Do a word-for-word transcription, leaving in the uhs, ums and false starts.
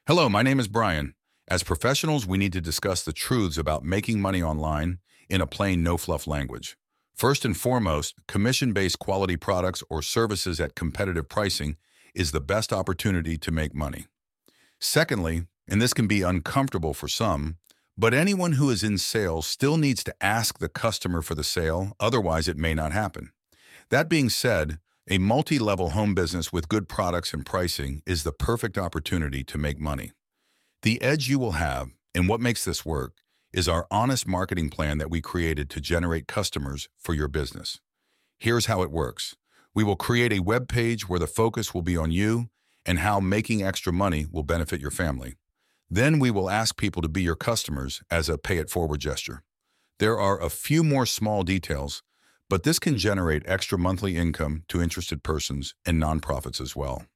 Hello, my name is Brian. As professionals, we need to discuss the truths about making money online in a plain, no-fluff language. First and foremost, commission-based quality products or services at competitive pricing is the best opportunity to make money. Secondly, and this can be uncomfortable for some, but anyone who is in sales still needs to ask the customer for the sale, otherwise it may not happen. That being said, a multi-level home business with good products and pricing is the perfect opportunity to make money. The edge you will have, and what makes this work, is our honest marketing plan that we created to generate customers for your business. Here's how it works. We will create a web page where the focus will be on you and how making extra money will benefit your family. Then we will ask people to be your customers as a pay-it-forward gesture. There are a few more small details, but this can generate extra monthly income to interested persons and nonprofits as well.